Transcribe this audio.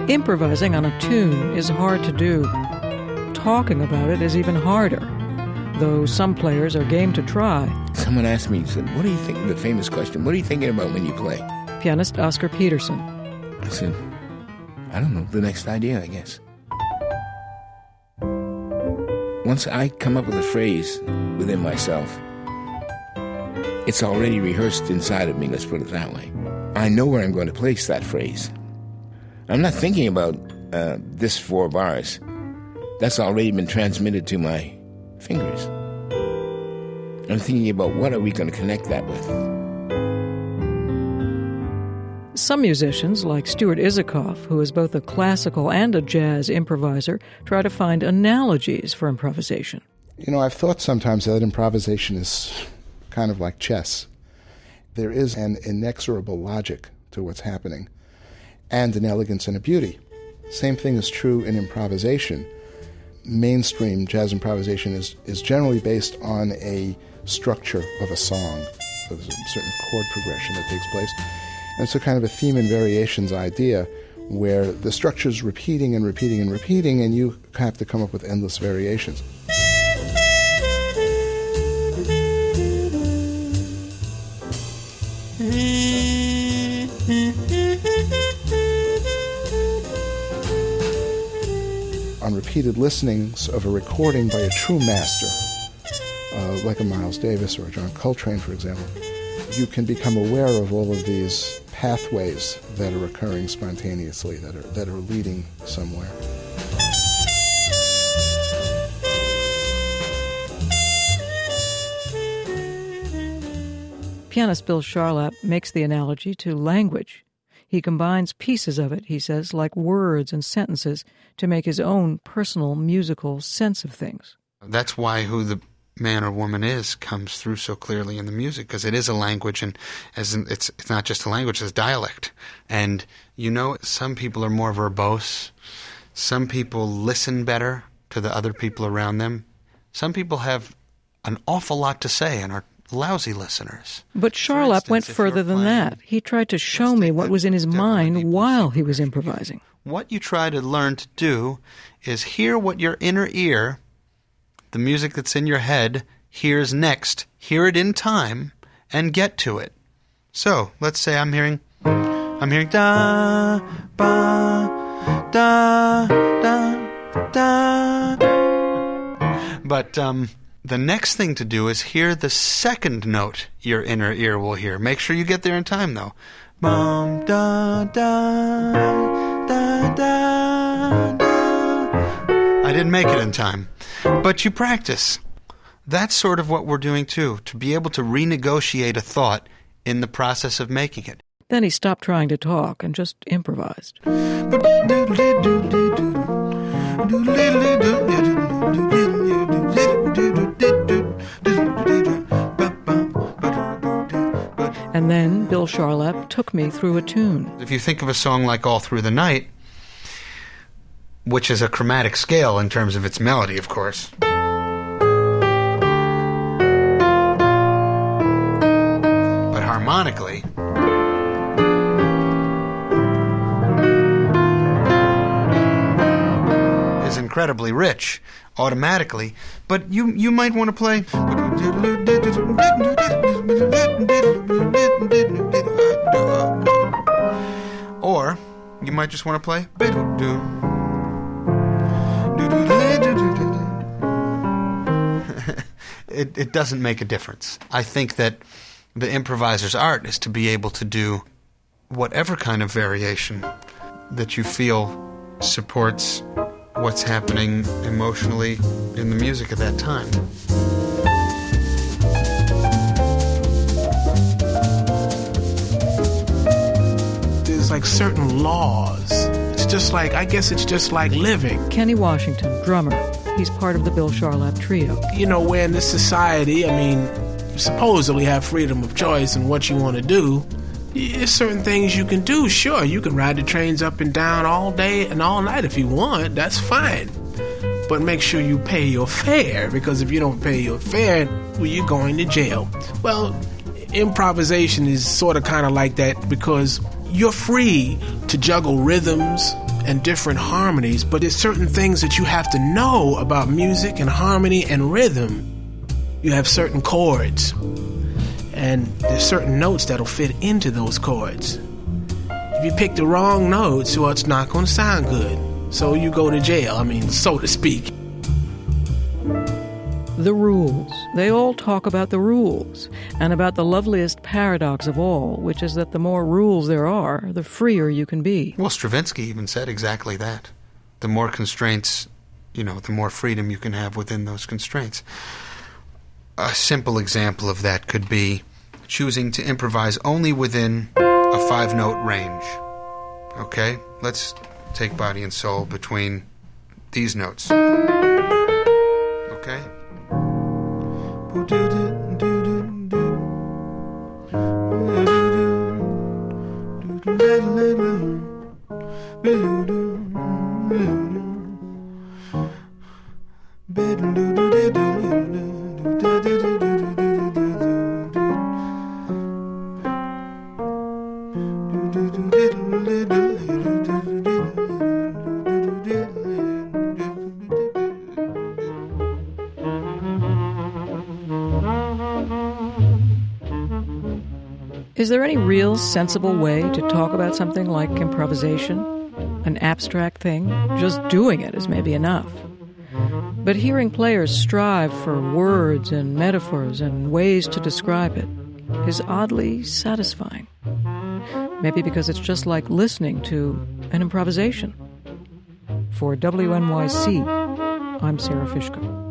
Improvising on a tune is hard to do. Talking about it is even harder, though some players are game to try. Someone asked me, said, what do you think, the famous question, what are you thinking about when you play? Pianist Oscar Peterson. I said, I don't know, the next idea, I guess. Once I come up with a phrase within myself, it's already rehearsed inside of me, let's put it that way. I know where I'm going to place that phrase. I'm not thinking about this 4 bars. That's already been transmitted to my fingers. I'm thinking about what are we going to connect that with. Some musicians, like Stuart Isikoff, who is both a classical and a jazz improviser, try to find analogies for improvisation. You know, I've thought sometimes that improvisation is kind of like chess. There is an inexorable logic to what's happening, and an elegance and a beauty. Same thing is true in improvisation. Mainstream jazz improvisation is generally based on a structure of a song. So there's a certain chord progression that takes place. And it's a kind of a theme and variations idea where the structure's repeating and repeating and repeating, and you have to come up with endless variations. On repeated listenings of a recording by a true master, like a Miles Davis or a John Coltrane, for example, you can become aware of all of these pathways that are occurring spontaneously, that are leading somewhere. Pianist Bill Charlap makes the analogy to language. He combines pieces of it, he says, like words and sentences, to make his own personal musical sense of things. That's why who the man or woman is comes through so clearly in the music, because it is a language, and it's not just a language, it's a dialect. And, you know, some people are more verbose. Some people listen better to the other people around them. Some people have an awful lot to say and are lousy listeners. But Charlap went further than that. He tried to show me what was in his mind while he was improvising. What you try to learn to do is hear what your inner ear, the music that's in your head, hears next, hear it in time, and get to it. So, let's say I'm hearing da, ba, da, da, da. But, the next thing to do is hear the second note your inner ear will hear. Make sure you get there in time, though. Bum, da, da, da, da, da. I didn't make it in time. But you practice. That's sort of what we're doing, too, to be able to renegotiate a thought in the process of making it. Then he stopped trying to talk and just improvised. And then Bill Charlap took me through a tune. If you think of a song like All Through the Night, which is a chromatic scale in terms of its melody, of course. But harmonically, is incredibly rich, automatically. But you might want to play... Or you might just want to play... It doesn't make a difference. I think that the improviser's art is to be able to do whatever kind of variation that you feel supports what's happening emotionally in the music at that time. There's like certain laws. It's just like, I guess it's just like living. Kenny Washington, drummer. He's part of the Bill Charlap Trio. You know, we're in this society, I mean, you supposedly have freedom of choice in what you want to do. There's certain things you can do, sure. You can ride the trains up and down all day and all night if you want. That's fine. But make sure you pay your fare, because if you don't pay your fare, well, you're going to jail. Well, improvisation is sort of kind of like that, because you're free to juggle rhythms and different harmonies, but there's certain things that you have to know about music and harmony and rhythm. You have certain chords, and there's certain notes that'll fit into those chords. If you pick the wrong notes, well, it's not going to sound good. So you go to jail, so to speak. The rules. They all talk about the rules, and about the loveliest paradox of all, which is that the more rules there are, the freer you can be. Well, Stravinsky even said exactly that. The more constraints, the more freedom you can have within those constraints. A simple example of that could be choosing to improvise only within a 5-note range. Okay? Let's take Body and Soul between these notes. Okay? Is there any real sensible way to talk about something like improvisation? An abstract thing? Just doing it is maybe enough. But hearing players strive for words and metaphors and ways to describe it is oddly satisfying. Maybe because it's just like listening to an improvisation. For WNYC, I'm Sarah Fishko.